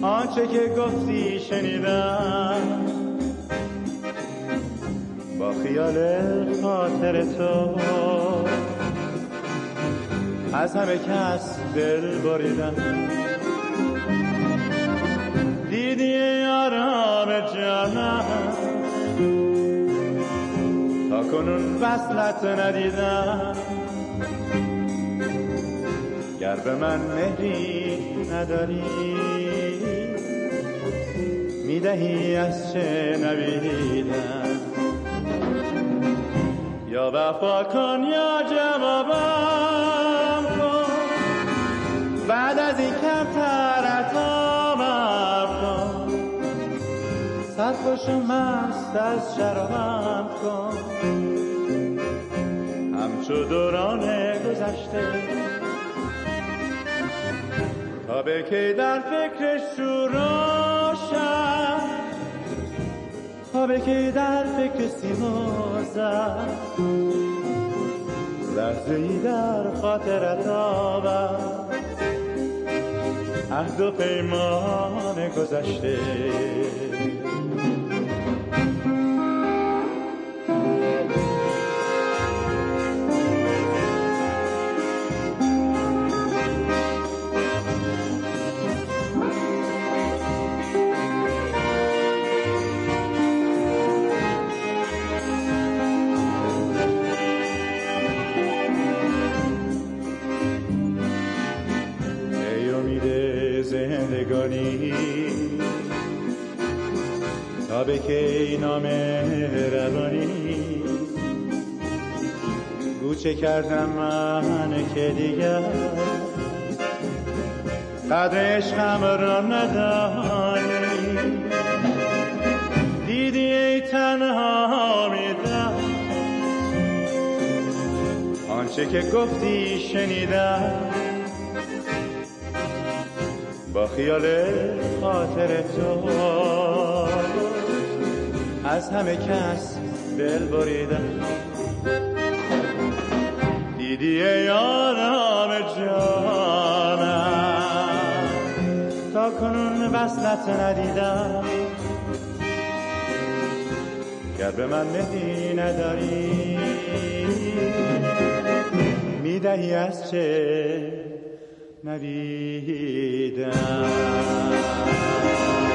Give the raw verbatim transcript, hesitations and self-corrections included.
آنچه که گفتی شنیدم، با خیال خاطر تو از همه کس دل بریدم. دیدی آرام جانم، تا کنون وصلت ندیدم. گر به من مهری نداری، میدهی از چه نبیدم. یا وفا کن یا جوابم کن، بعد از این کمتر عطابم کن. صد خوش و مست از شرابم کن، همچو دوران گذشته. تا به کی در فکر شوراشم، تا به کی در فکر سیمازم. لحظه ای در خاطرت آورم، عهد و پیمان گذشته. زندگانی تا به کی نام روانی، گوچه کردم من که دیگر قدر عشقم را ندانی. دیدی ای تنها میدم، آنچه که گفتی شنیدم. با خیال خاطر تو از همه کس دل بریدم. دیدی ای آرام جانم، تا کنون وصلت ندیدم. گر به من مهری نداری، میدهی از چه ندیدم.